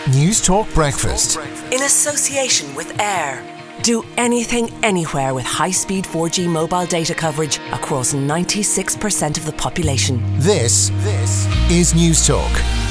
News Talk Breakfast. In association with Air. Do anything, anywhere with high-speed 4G mobile data coverage across 96% of the population. This is News Talk.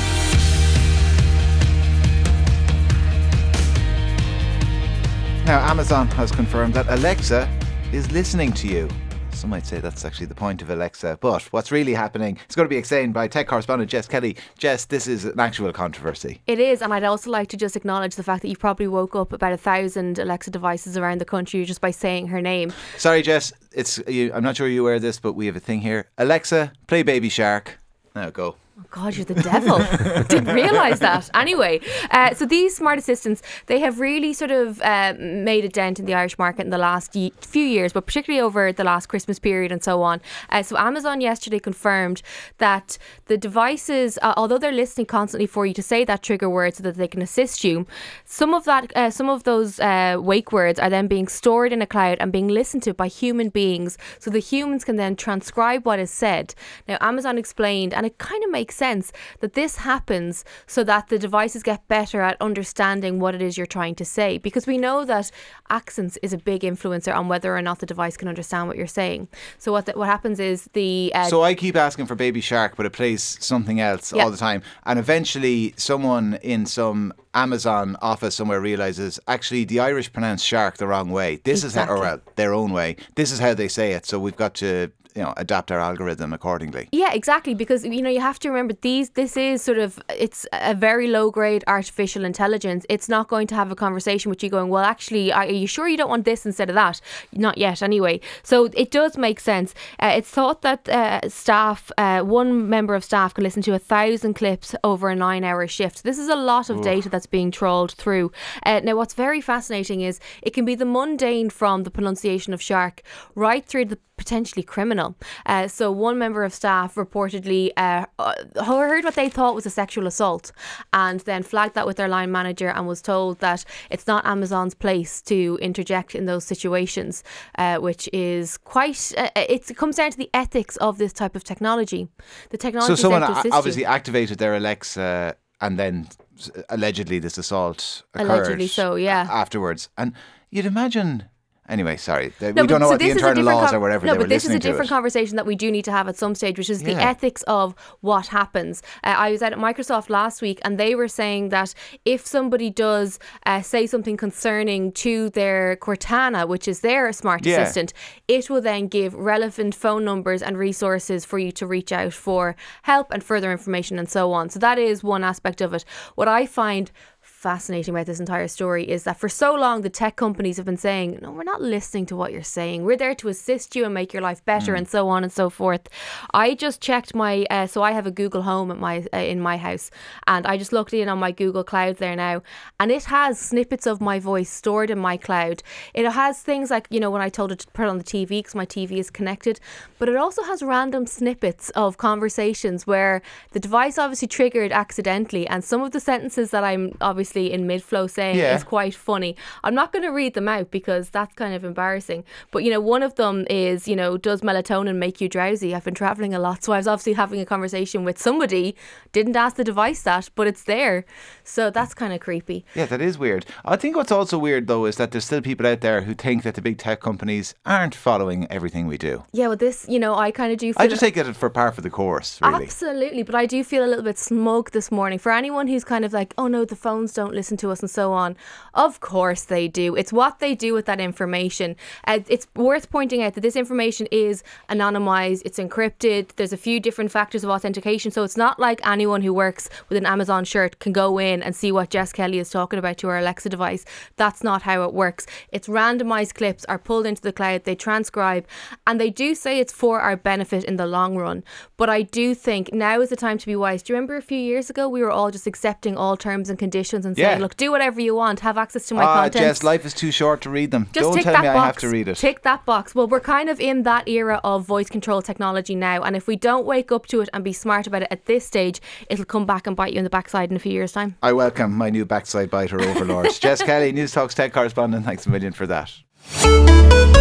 Now, Amazon has confirmed that Alexa is listening to you. Some might say that's actually the point of Alexa, but what's really happening is going to be explained by tech correspondent Jess Kelly. Jess, this is an actual controversy. It is, and I'd also like to just acknowledge the fact that you probably woke up about 1,000 Alexa devices around the country just by saying her name. Sorry, Jess, I'm not sure you're aware of this, but we have a thing here. Alexa, play Baby Shark. Now go. Oh God, you're the devil. Didn't realise that. Anyway, so these smart assistants, they have really sort of made a dent in the Irish market in the last few years, but particularly over the last Christmas period and so on. So Amazon yesterday confirmed that the devices, although they're listening constantly for you to say that trigger word so that they can assist you, some of those wake words are then being stored in a cloud and being listened to by human beings, so the humans can then transcribe what is said. Now, Amazon explained, and it kind of makes sense, that this happens so that the devices get better at understanding what it is you're trying to say, because we know that accents is a big influencer on whether or not the device can understand what you're saying. So what happens is so I keep asking for Baby Shark, but it plays something else all the time, and eventually someone in some Amazon office somewhere realises actually the Irish pronounce shark the wrong way. This is their own way. This is how they say it, so we've got to adapt our algorithm accordingly. Yeah, exactly, because you have to remember this is sort of, it's a very low grade artificial intelligence. It's not going to have a conversation with you going, well, actually, are you sure you don't want this instead of that? Not yet, anyway. So it does make sense. It's thought that one member of staff can listen to 1,000 clips over a 9-hour shift. This is a lot of data that's being trawled through. Now, what's very fascinating is it can be the mundane, from the pronunciation of shark right through the potentially criminal. So one member of staff reportedly heard what they thought was a sexual assault and then flagged that with their line manager and was told that it's not Amazon's place to interject in those situations, which is quite, it comes down to the ethics of this type of technology. The technology. So someone obviously activated their Alexa and then allegedly this assault occurred. Allegedly so, yeah. Afterwards. And you'd imagine... Anyway, sorry. We don't know what the internal laws or whatever they were listening to. No, but this is a different conversation that we do need to have at some stage, which is the ethics of what happens. I was at Microsoft last week and they were saying that if somebody does say something concerning to their Cortana, which is their smart assistant, it will then give relevant phone numbers and resources for you to reach out for help and further information and so on. So that is one aspect of it. What I find fascinating about this entire story is that for so long the tech companies have been saying, no, we're not listening to what you're saying, we're there to assist you and make your life better and so on and so forth. I just checked my so I have a Google Home at in my house, and I just looked in on my Google Cloud there now, and it has snippets of my voice stored in my cloud. It has things like, when I told it to put on the TV because my TV is connected, but it also has random snippets of conversations where the device obviously triggered accidentally, and some of the sentences that I'm obviously in mid-flow saying is quite funny. I'm not going to read them out because that's kind of embarrassing, but one of them is, does melatonin make you drowsy? I've been travelling a lot, so I was obviously having a conversation with somebody, didn't ask the device that, but it's there, so that's kind of creepy. Yeah, that is weird. I think what's also weird though is that there's still people out there who think that the big tech companies aren't following everything we do. Yeah, well, this, I kind of do feel... I just take it for par for the course, really. Absolutely, but I do feel a little bit smug this morning. For anyone who's kind of like, oh no, the phones don't listen to us and so on. Of course they do. It's what they do with that information. It's worth pointing out that this information is anonymised, it's encrypted, there's a few different factors of authentication, so it's not like anyone who works with an Amazon shirt can go in and see what Jess Kelly is talking about to her Alexa device. That's not how it works. It's randomised clips are pulled into the cloud, they transcribe, and they do say it's for our benefit in the long run. But I do think now is the time to be wise. Do you remember a few years ago we were all just accepting all terms and conditions and saying, look, do whatever you want, have access to my content. Jess, life is too short to read them. Just don't tell me I have to read it. Tick that box. Well, we're kind of in that era of voice control technology now, and if we don't wake up to it and be smart about it at this stage, it'll come back and bite you in the backside in a few years' time. I welcome my new backside biter overlord. Jess Kelly, News Talk's tech correspondent, thanks a million for that.